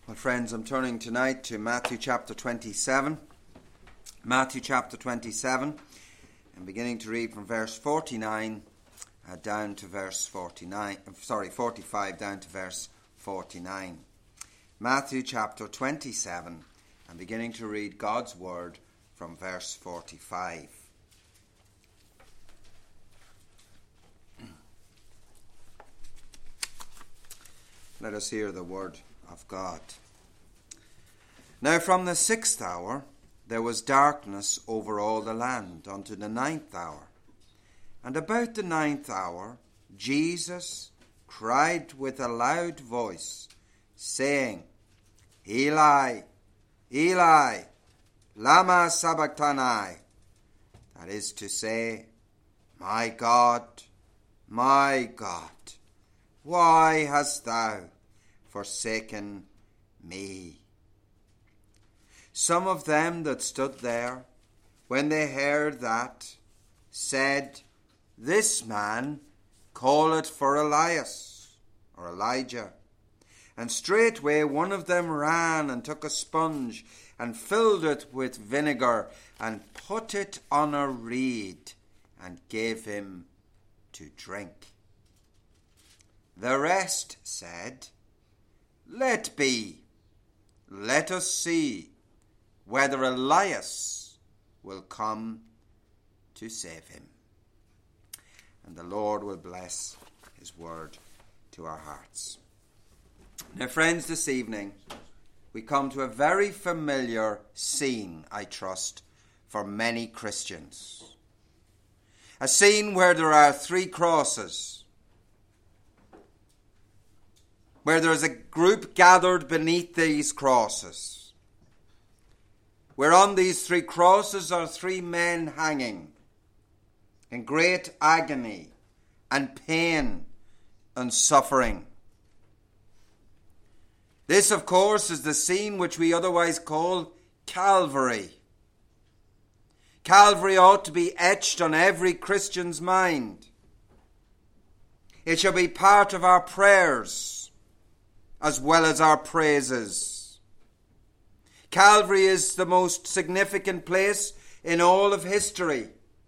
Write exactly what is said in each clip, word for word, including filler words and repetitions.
Well, friends, I'm turning tonight to Matthew chapter twenty-seven. Matthew chapter twenty-seven. I'm beginning to read from verse forty-nine uh, down to verse forty-nine. Sorry, forty-five down to verse forty-nine. Matthew chapter twenty-seven. I'm beginning to read God's word from verse forty-five. Let us hear the word of God. Now from the sixth hour there was darkness over all the land unto the ninth hour. And about the ninth hour Jesus cried with a loud voice, saying, Eli, Eli, lama sabachthani? That is to say, My God, my God, why hast thou forsaken me? Some of them that stood there, when they heard that, said, This man calleth for Elias, or Elijah. And straightway one of them ran and took a sponge, and filled it with vinegar, and put it on a reed, and gave him to drink. The rest said, Let be, let us see whether Elias will come to save him. And the Lord will bless his word to our hearts. Now, friends, this evening we come to a very familiar scene, I trust, for many Christians. A scene where there are three crosses, where there is a group gathered beneath these crosses, where on these three crosses are three men hanging in great agony and pain and suffering. This, of course, is the scene which we otherwise call Calvary. Calvary ought to be etched on every Christian's mind. It shall be part of our prayers as well as our praises. Calvary is the most significant place in all of history.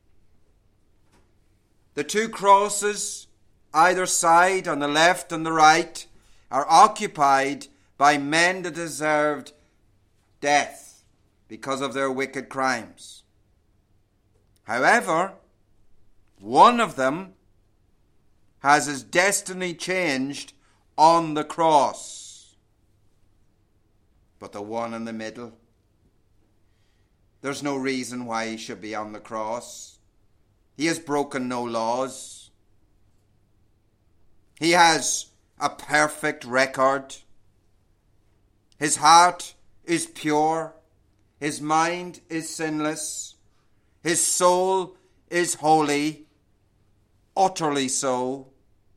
The two crosses, either side, on the left and the right, are occupied by men that deserved death because of their wicked crimes. However, one of them has his destiny changed on the cross. But the one in the middle, there's no reason why he should be on the cross. He has broken no laws. He has a perfect record. His heart is pure. His mind is sinless. His soul is holy, utterly so.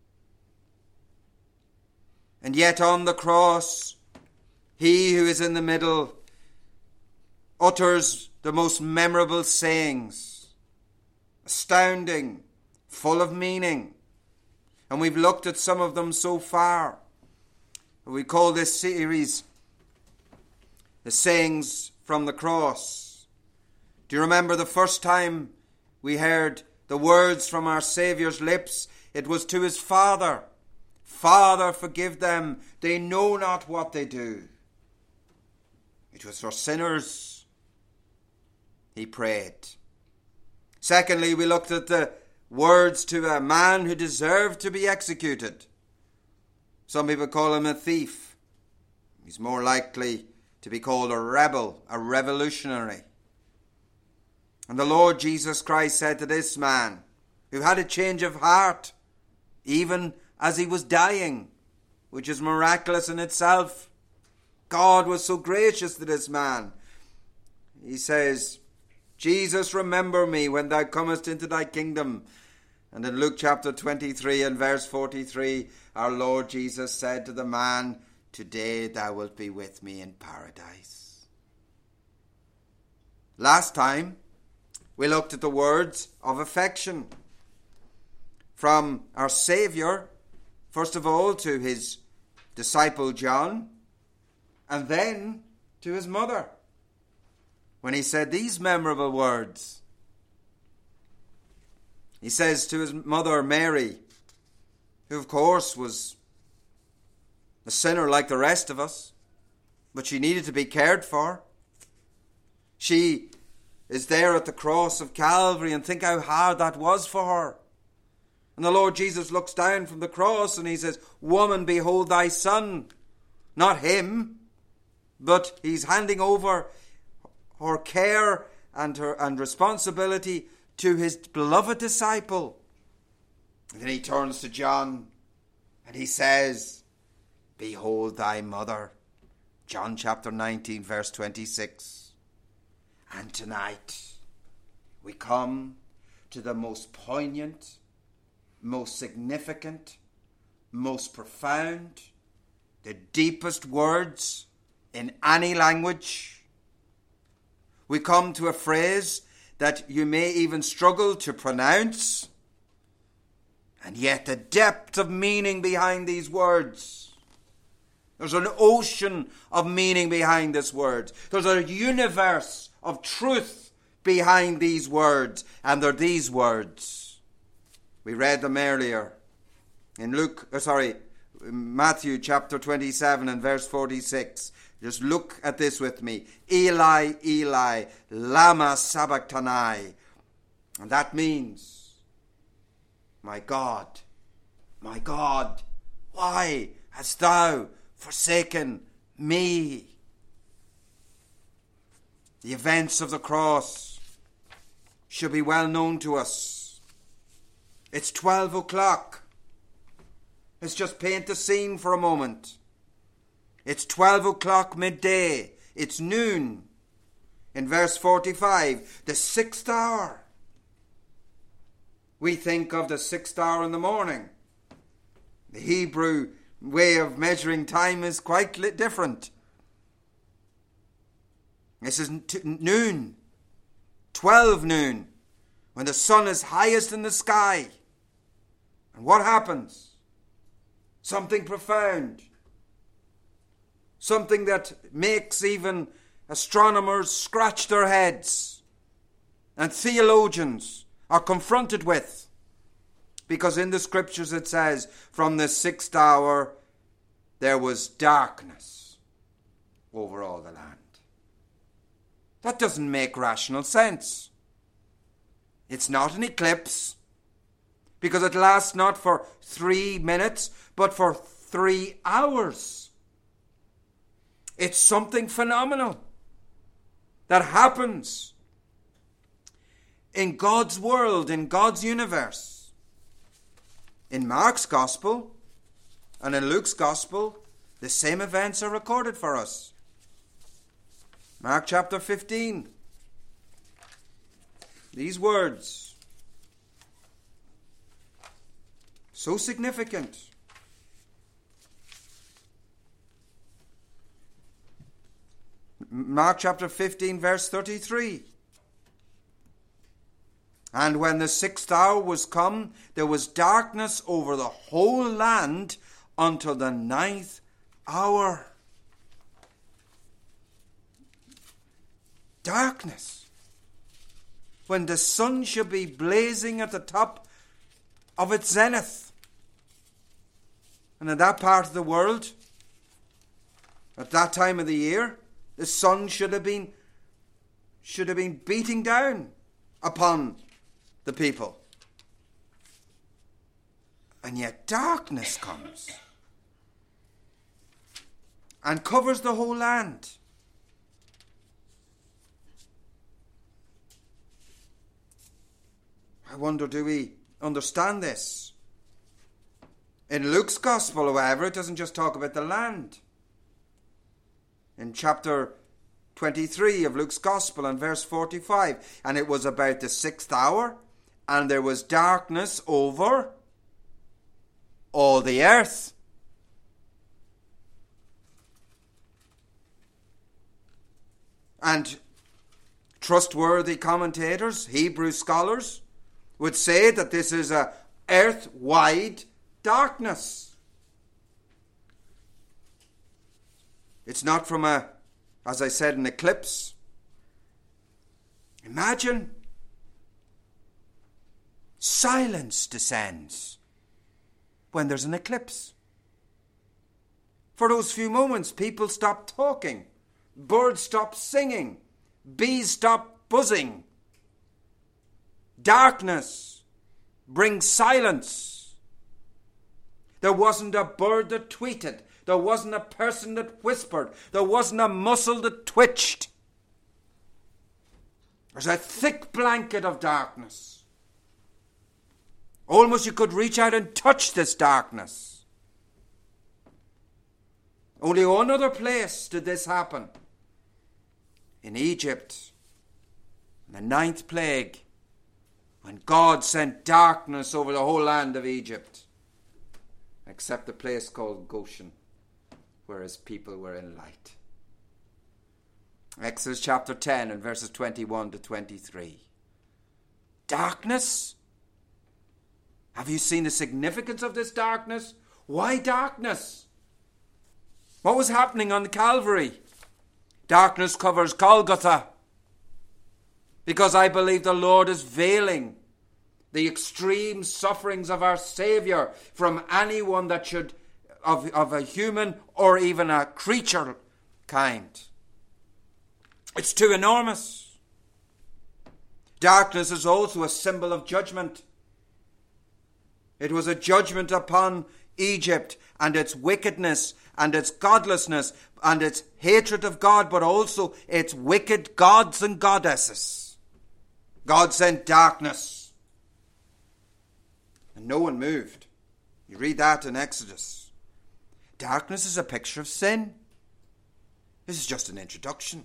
And yet on the cross, he who is in the middle utters the most memorable sayings, astounding, full of meaning. And we've looked at some of them so far. We call this series The Sayings from the Cross. Do you remember the first time we heard the words from our Saviour's lips? It was to his Father. Father, forgive them. They know not what they do. It was for sinners he prayed. Secondly, we looked at the words to a man who deserved to be executed. Some people call him a thief. He's more likely to be called a rebel, a revolutionary. And the Lord Jesus Christ said to this man, who had a change of heart, even as he was dying, which is miraculous in itself. God was so gracious to this man. He says, Jesus, remember me when thou comest into thy kingdom. And in Luke chapter twenty-three and verse forty-three, our Lord Jesus said to the man, Today thou wilt be with me in paradise. Last time, we looked at the words of affection from our Saviour, first of all to his disciple John, and then to his mother when he said these memorable words. He says to his mother Mary, who of course was a sinner like the rest of us, but she needed to be cared for. She is there at the cross of Calvary, and think how hard that was for her. And the Lord Jesus looks down from the cross and he says, "Woman, behold thy son." Not him, but he's handing over her care and her and responsibility to his beloved disciple. And then he turns to John and he says, "Behold thy mother." John chapter nineteen, verse twenty-six. And tonight we come to the most poignant, most significant, most profound, the deepest words in any language. We come to a phrase that you may even struggle to pronounce, and yet the depth of meaning behind these words. There's an ocean of meaning behind this word. There's a universe of truth behind these words, and they're these words. We read them earlier in Luke, uh, sorry, Matthew chapter twenty-seven and verse forty-six. Just look at this with me. Eli, Eli, lama sabachthani. And that means, my God, my God, why hast thou forsaken me? The events of the cross should be well known to us. It's twelve o'clock. Let's just paint the scene for a moment. It's twelve o'clock midday. It's noon. In verse forty-five, the sixth hour. We think of the sixth hour in the morning. The Hebrew way of measuring time is quite different. This is t- noon. twelve noon. When the sun is highest in the sky. And what happens? Something profound. Something that makes even astronomers scratch their heads. And theologians are confronted with. Because in the scriptures it says, from the sixth hour there was darkness over all the land. That doesn't make rational sense. It's not an eclipse, because it lasts not for three minutes, but for three hours. It's something phenomenal that happens in God's world, in God's universe. In Mark's Gospel and in Luke's Gospel, the same events are recorded for us. Mark chapter fifteen. These words, so significant. Mark chapter fifteen, verse thirty-three. And when the sixth hour was come, there was darkness over the whole land until the ninth hour. Darkness. When the sun should be blazing at the top of its zenith. And in that part of the world, at that time of the year, the sun should have been should have been beating down upon the people. And yet darkness comes and covers the whole land. I wonder, do we understand this? In Luke's Gospel, however, it doesn't just talk about the land. In chapter twenty-three of Luke's Gospel and verse forty-five, and it was about the sixth hour, and there was darkness over all the earth. And trustworthy commentators, Hebrew scholars, would say that this is a earth-wide darkness. It's not from a, as I said, an eclipse. Imagine silence descends when there's an eclipse. For those few moments, people stop talking, birds stop singing, bees stop buzzing. Darkness brings silence. There wasn't a bird that tweeted. There wasn't a person that whispered. There wasn't a muscle that twitched. There's a thick blanket of darkness. Almost you could reach out and touch this darkness. Only one other place did this happen. In Egypt, in the ninth plague, when God sent darkness over the whole land of Egypt, except a place called Goshen, where his people were in light. Exodus chapter ten and verses twenty-one to twenty-three. Darkness? Have you seen the significance of this darkness? Why darkness? What was happening on Calvary? Darkness covers Golgotha, because I believe the Lord is veiling the extreme sufferings of our Saviour from anyone that should, of, of a human or even a creature kind. It's too enormous. Darkness is also a symbol of judgment. It was a judgment upon Egypt and its wickedness and its godlessness and its hatred of God, but also its wicked gods and goddesses. God sent darkness, and no one moved. You read that in Exodus. Darkness is a picture of sin. This is just an introduction.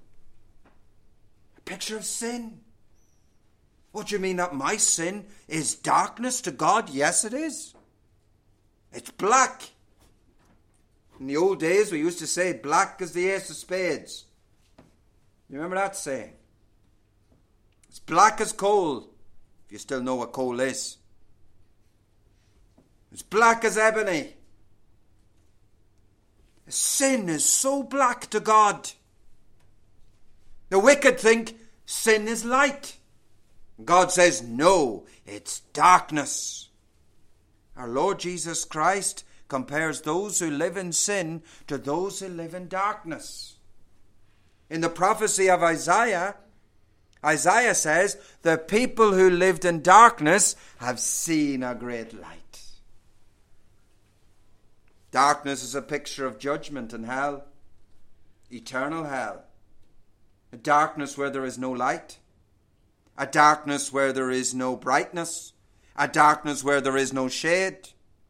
A picture of sin. What do you mean that my sin is darkness to God? Yes, it is. It's black. In the old days, we used to say, black is the ace of spades. You remember that saying? It's black as coal, if you still know what coal is. It's black as ebony. Sin is so black to God. The wicked think sin is light. God says, no, it's darkness. Our Lord Jesus Christ compares those who live in sin to those who live in darkness. In the prophecy of Isaiah, Isaiah says, the people who lived in darkness have seen a great light. Darkness is a picture of judgment and hell, eternal hell. A darkness where there is no light. A darkness where there is no brightness. A darkness where there is no shade.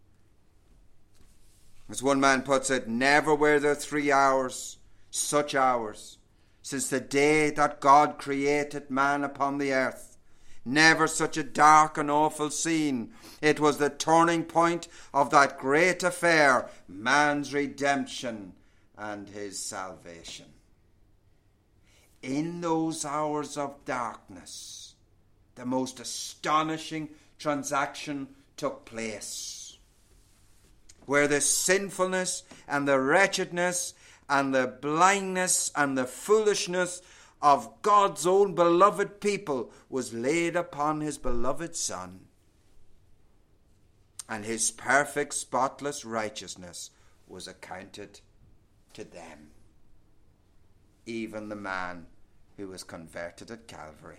As one man puts it, never were there three hours, such hours, since the day that God created man upon the earth. Never such a dark and awful scene. It was the turning point of that great affair, man's redemption and his salvation. In those hours of darkness, the most astonishing transaction took place, where the sinfulness and the wretchedness and the blindness and the foolishness of God's own beloved people was laid upon his beloved Son, and his perfect, spotless righteousness was accounted to them, even the man who was converted at Calvary.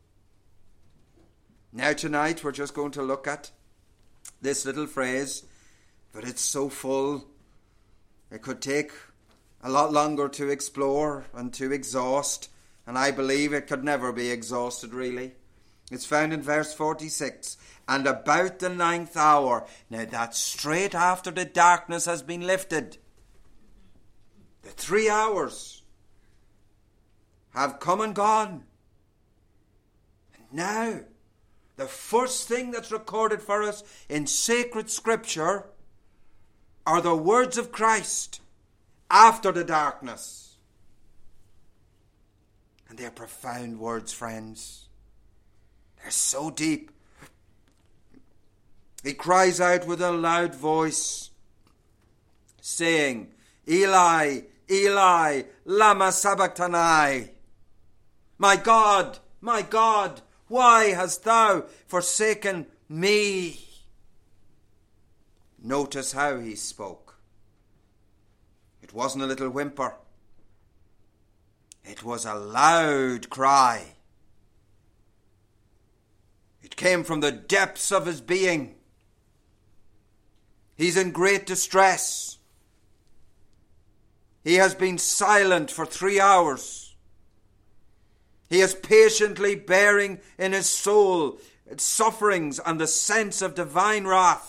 Now tonight we're just going to look at this little phrase, but it's so full it could take a lot longer to explore and to exhaust, and I believe it could never be exhausted really. It's found in verse forty-six. And about the ninth hour. Now that's straight after the darkness has been lifted. The three hours have come and gone. And now, the first thing that's recorded for us in sacred scripture are the words of Christ after the darkness. And they're profound words, friends. They're so deep. He cries out with a loud voice, saying, Eli, Eli, lama sabachthani. My God, my God, why hast thou forsaken me? Notice how he spoke. It wasn't a little whimper. It was a loud cry. It came from the depths of his being. He's in great distress. He has been silent for three hours. He is patiently bearing in his soul its sufferings and the sense of divine wrath.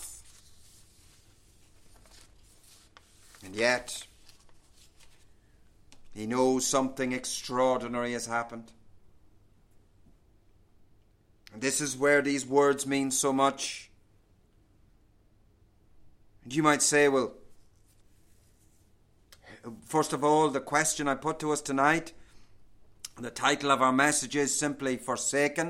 And yet, he knows something extraordinary has happened. And this is where these words mean so much. And you might say, well, first of all, the question I put to us tonight, the title of our message is simply Forsaken.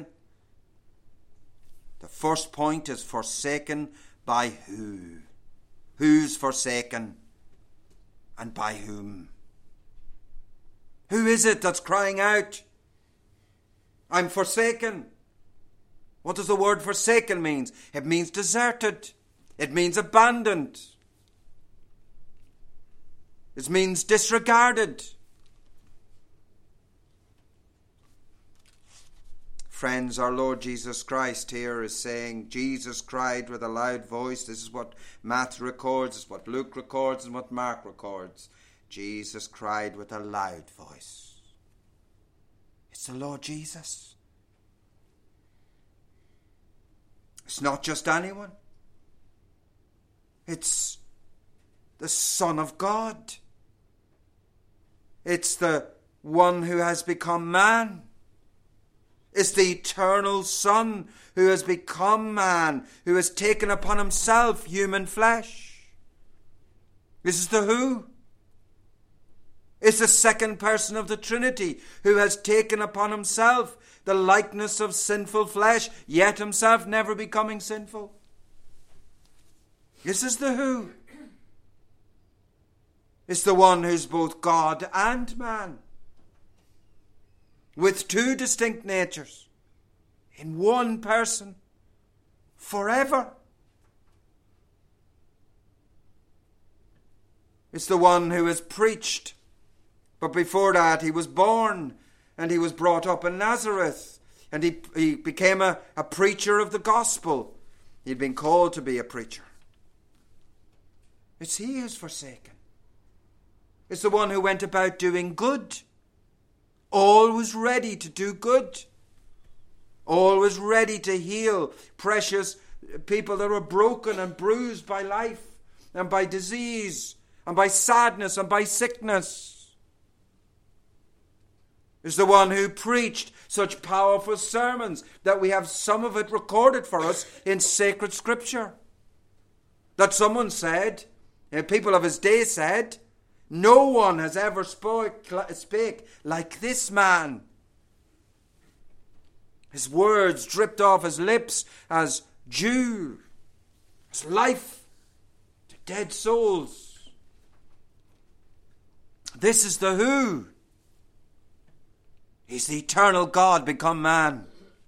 The first point is forsaken by who? Who's forsaken? And by whom? Who is it that's crying out, I'm forsaken? What does the word forsaken mean? It means deserted. It means abandoned. It means disregarded. Friends, our Lord Jesus Christ here is saying, Jesus cried with a loud voice. This is what Matthew records, this is what Luke records, and what Mark records. Jesus cried with a loud voice. It's the Lord Jesus. It's not just anyone. It's the Son of God. It's the one who has become man. It's the eternal Son who has become man, who has taken upon himself human flesh. This is the who. It's the second person of the Trinity who has taken upon himself the likeness of sinful flesh, yet himself never becoming sinful. This is the who. It's the one who's both God and man, with two distinct natures, in one person, forever. It's the one who has preached, but before that he was born, and he was brought up in Nazareth, and he, he became a, a preacher of the gospel. He'd been called to be a preacher. It's he who's forsaken. It's the one who went about doing good, always ready to do good, always ready to heal precious people that were broken and bruised by life and by disease and by sadness and by sickness. Is the one who preached such powerful sermons that we have some of it recorded for us in sacred scripture. That someone said, and people of his day said, no one has ever spoke, spake like this man. His words dripped off his lips as dew, as life to dead souls. This is the who. He's the eternal God become man.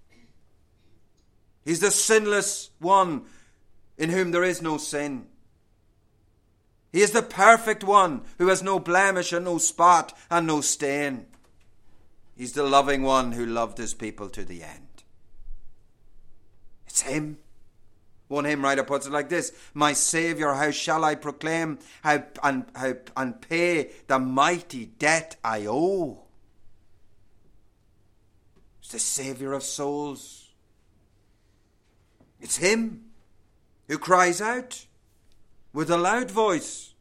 He's the sinless one in whom there is no sin. He is the perfect one who has no blemish and no spot and no stain. He's the loving one who loved his people to the end. It's him. One hymn writer puts it like this: my Saviour, how shall I proclaim how and, how, and pay the mighty debt I owe? It's the Saviour of souls. It's him who cries out with a loud voice.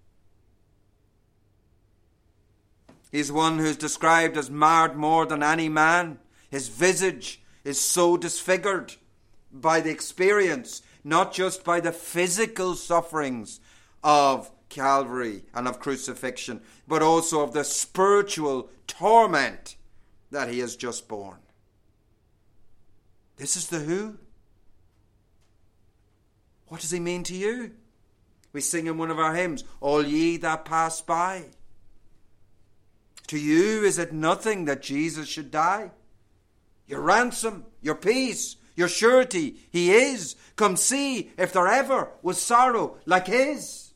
He's one who's described as marred more than any man. His visage is so disfigured by the experience, not just by the physical sufferings of Calvary and of crucifixion, but also of the spiritual torment that he has just borne. This is the who. What does he mean to you? We sing in one of our hymns, all ye that pass by. To you is it nothing that Jesus should die? Your ransom, your peace, your surety, he is. Come see if there ever was sorrow like his.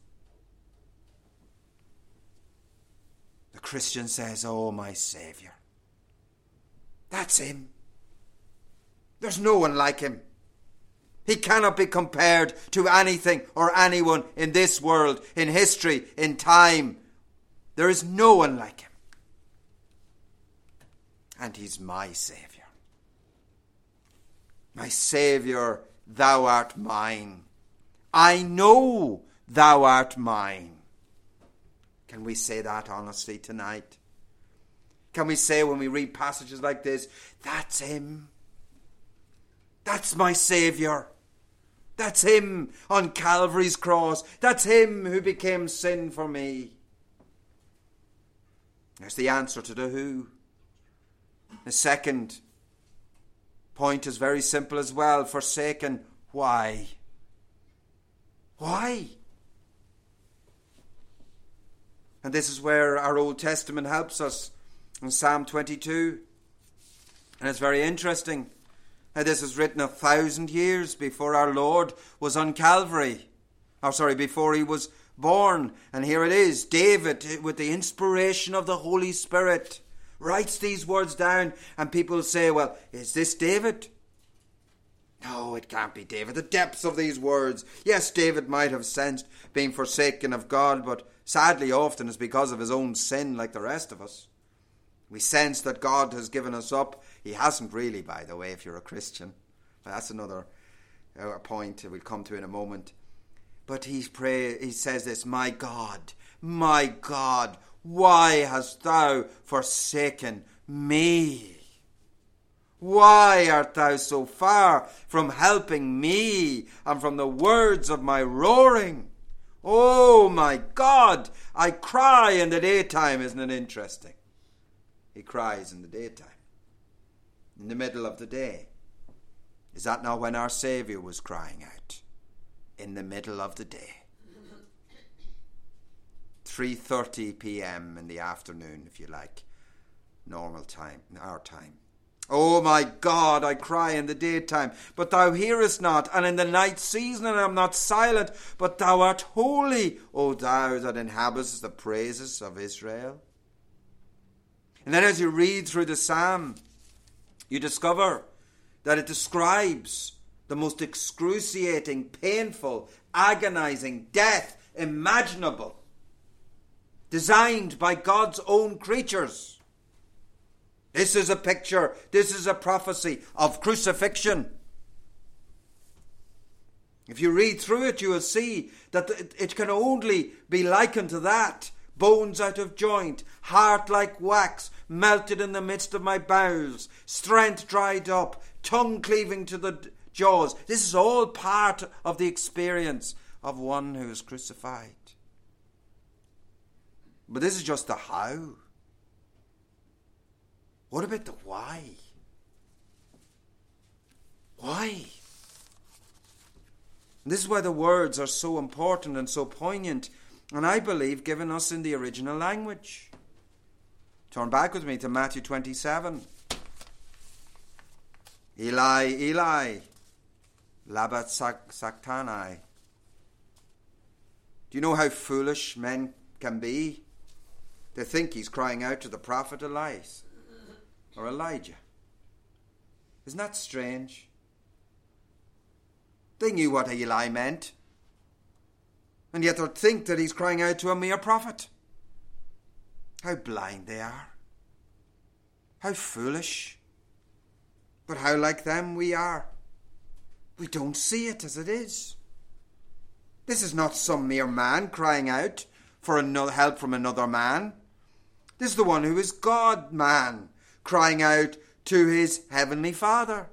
The Christian says, oh, my Saviour. That's him. There's no one like him. He cannot be compared to anything or anyone in this world, in history, in time. There is no one like him. And he's my Saviour. My Saviour, thou art mine. I know thou art mine. Can we say that honestly tonight? Can we say when we read passages like this, that's him. That's my Saviour. That's him on Calvary's cross. That's him who became sin for me. There's the answer to the who. The second point is very simple as well. Forsaken. Why? Why? And this is where our Old Testament helps us in Psalm twenty-two. And it's very interesting how this is written a thousand years before our Lord was on Calvary. Or sorry, before he was born. And here it is. David, with the inspiration of the Holy Spirit, writes these words down, and people say, well, is this David? No, it can't be David. The depths of these words. Yes, David might have sensed being forsaken of God, but sadly often it's because of his own sin like the rest of us. We sense that God has given us up. He hasn't really, by the way, if you're a Christian. That's another uh, point we'll come to in a moment. But he pray, he says this, my God, my God, why hast thou forsaken me? Why art thou so far from helping me and from the words of my roaring? Oh my God, I cry in the daytime. Isn't it interesting? He cries in the daytime, in the middle of the day. Is that not when our Saviour was crying out? In the middle of the day. three thirty p.m. in the afternoon, if you like. Normal time, our time. Oh my God, I cry in the daytime, but thou hearest not, and in the night season I am not silent, but thou art holy, O thou that inhabitest the praises of Israel. And then as you read through the psalm, you discover that it describes the most excruciating, painful, agonizing death imaginable, designed by God's own creatures. This is a picture, this is a prophecy of crucifixion. If you read through it, you will see that it can only be likened to that. Bones out of joint, heart like wax, melted in the midst of my bowels, strength dried up, tongue cleaving to the jaws. This is all part of the experience of one who is crucified. But this is just the how. What about the why? Why? And this is why the words are so important and so poignant, and I believe given us in the original language. Turn back with me to Matthew twenty-seven. Eli, Eli, lama sabachthani. Do you know how foolish men can be? They think he's crying out to the prophet Elias or Elijah. Isn't that strange? They knew what Eli meant, and yet they think that he's crying out to a mere prophet. How blind they are. How foolish. But how like them we are. We don't see it as it is. This is not some mere man crying out for another help from another man. This is the one who is God-man, crying out to his heavenly Father.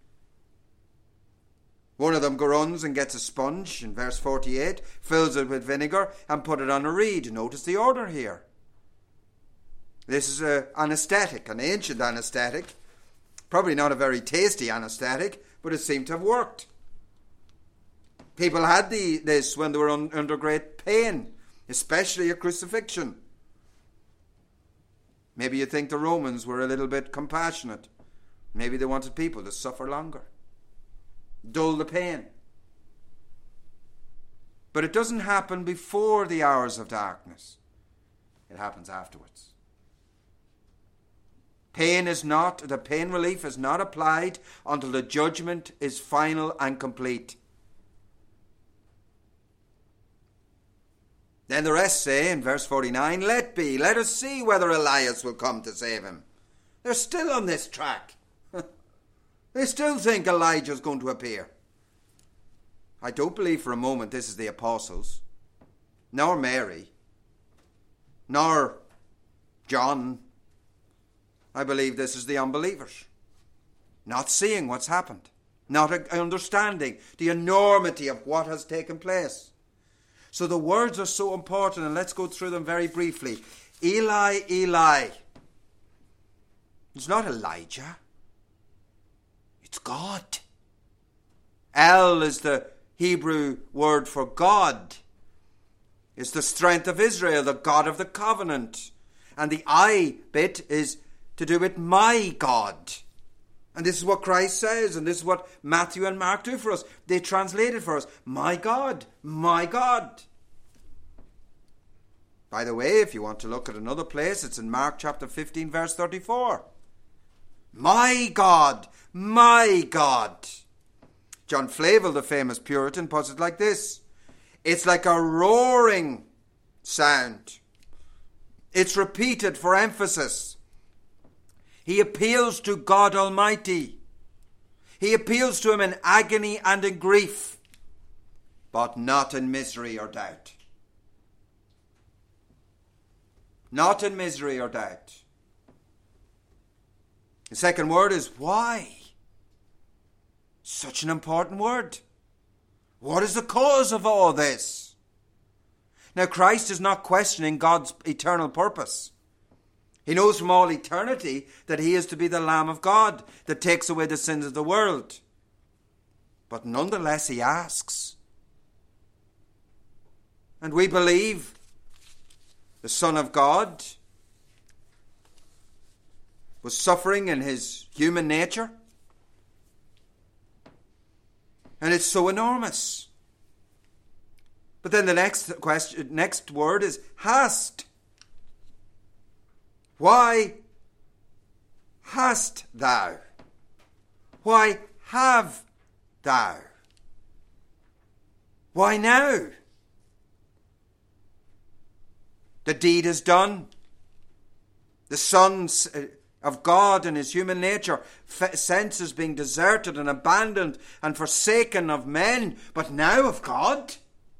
One of them runs and gets a sponge in verse forty-eight, fills it with vinegar and put it on a reed. Notice the order here. This is an anaesthetic, an ancient anaesthetic. Probably not a very tasty anaesthetic, but it seemed to have worked. People had the, this when they were un, under great pain, especially at crucifixion. Maybe you think the Romans were a little bit compassionate. Maybe they wanted people to suffer longer, dull the pain. But it doesn't happen before the hours of darkness. It happens afterwards. Pain is not, the pain relief is not applied until the judgment is final and complete. Then the rest say in verse forty-nine, let be, let us see whether Elias will come to save him. They're still on this track. They still think Elijah's going to appear. I don't believe for a moment this is the apostles, nor Mary, nor John. I believe this is the unbelievers, not seeing what's happened, not understanding the enormity of what has taken place. So the words are so important, and let's go through them very briefly. Eli, Eli. It's not Elijah. It's God. El is the Hebrew word for God. It's the strength of Israel, the God of the covenant. And the I bit is to do with my God. And this is what Christ says, and this is what Matthew and Mark do for us. They translate it for us. My God, my God. By the way, if you want to look at another place, it's in Mark chapter fifteen, verse thirty-four. My God, my God. John Flavel, the famous Puritan, puts it like this. It's like a roaring sound. It's repeated for emphasis. He appeals to God Almighty. He appeals to him in agony and in grief, but not in misery or doubt. Not in misery or doubt. The second word is why. Such an important word. What is the cause of all this? Now, Christ is not questioning God's eternal purpose. He knows from all eternity that he is to be the Lamb of God that takes away the sins of the world. But nonetheless, he asks. And we believe the Son of God was suffering in his human nature. And it's so enormous. But then the next question, next word is hast. Why hast thou? Why have thou? Why now? The deed is done. The Son of God in his human nature senses being deserted and abandoned and forsaken of men, but now of God.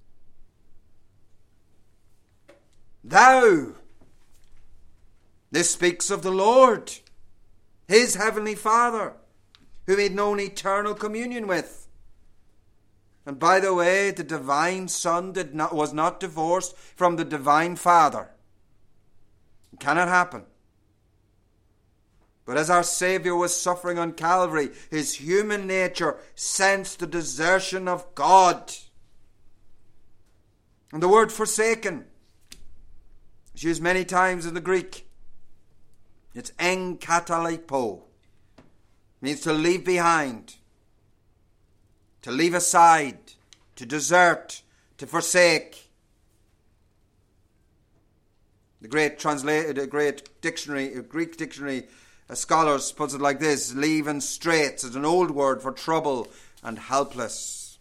Thou. This speaks of the Lord, his heavenly Father, whom he'd known eternal communion with. And by the way, the divine Son did not, was not divorced from the divine Father. It cannot happen. But as our Saviour was suffering on Calvary, his human nature sensed the desertion of God. And the word forsaken is used many times in the Greek. It's enkatalipo. Means to leave behind, to leave aside, to desert, to forsake. The great translate, the great dictionary, Greek dictionary uh, scholars puts it like this: leave and straits is an old word for trouble and helpless.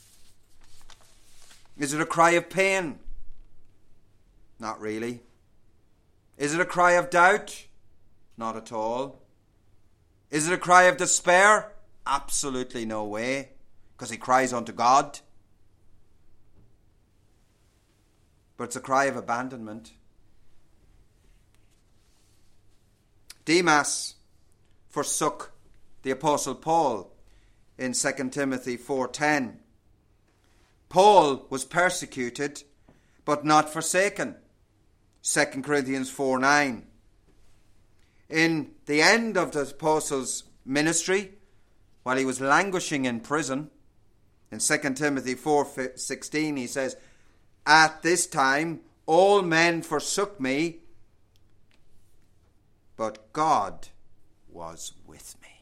Is it a cry of pain? Not really. Is it a cry of doubt? Not at all. Is it a cry of despair? Absolutely no way, because he cries unto God. But it's a cry of abandonment. Demas forsook the Apostle Paul in Second Timothy four ten. Paul was persecuted, but not forsaken. Second Corinthians four nine. In the end of the apostle's ministry, while he was languishing in prison, in Second Timothy four sixteen, he says, at this time all men forsook me, but God was with me.